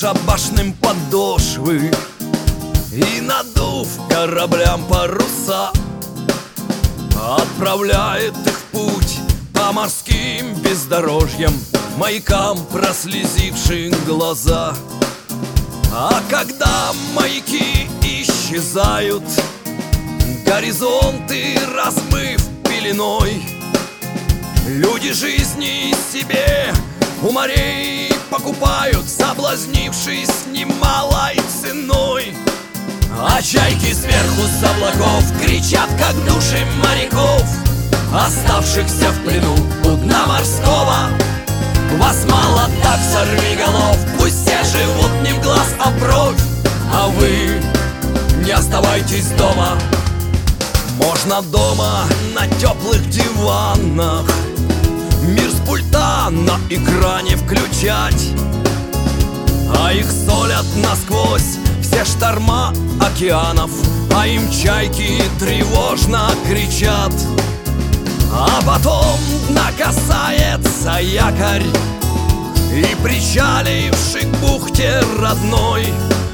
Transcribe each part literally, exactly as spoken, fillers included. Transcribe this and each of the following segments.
бесшабашным подошвы и, надув кораблям паруса, отправляет их в путь по морским бездорожьям, маякам прослезившим глаза. А когда маяки исчезают, горизонты размыв пеленой, люди жизни себе у морей покупают, соблазнившись немалой ценой. А чайки сверху с облаков кричат, как души моряков, оставшихся в плену у дна морского. Вас мало, так сорвиголов, пусть все живут не в глаз, а в бровь, а вы не оставайтесь дома. Можно дома на теплых диванах мир с пульта на экране включать, а их солят насквозь все шторма океанов, а им чайки тревожно кричат. А потом дна касается якорь, и причаливший к бухте родной,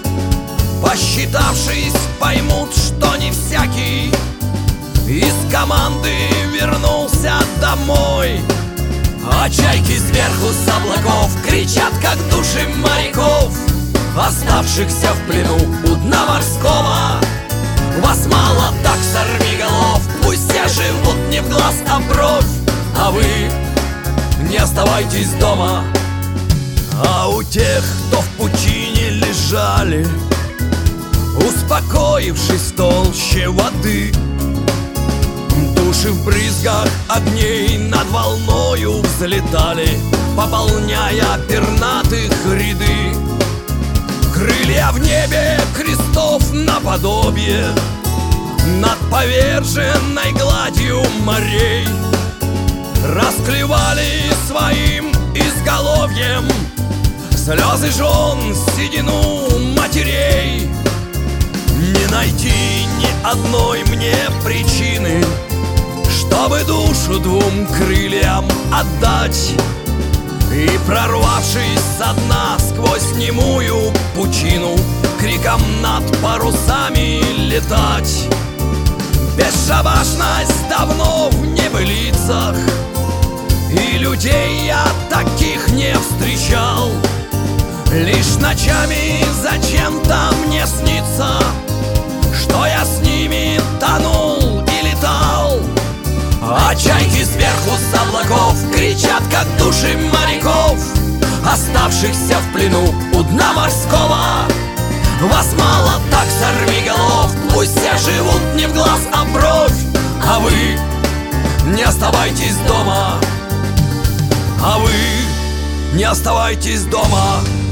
посчитавшись, поймут, что не всякий из команды вернулся домой. А чайки сверху с облаков кричат, как души моряков, оставшихся в плену у дна морского. Вас мало, так сорвиголов, пусть все живут не в глаз, а в бровь, а вы не оставайтесь дома. А у тех, кто в пучине лежали, успокоившись в толще воды, души в брызгах огней над волною взлетали, пополняя пернатых ряды. Крылья в небе крестов наподобие над поверженной гладью морей расклевали своим изголовьем слезы жен, седину матерей. Не найти ни одной мне причины, чтобы душу двум крыльям отдать и, прорвавшись со дна сквозь немую пучину, криком над парусами летать. Бесшабашность давно в небылицах, и людей я таких не встречал. Лишь ночами зачем-то мне снится, что я с ними тонул и летал. А чайки сверху с облаков кричат, как души моряков, оставшихся в плену у дна морского. Вас мало, так сорвиголов, пусть все живут не в глаз, а в бровь, а вы не оставайтесь дома, а вы не оставайтесь дома.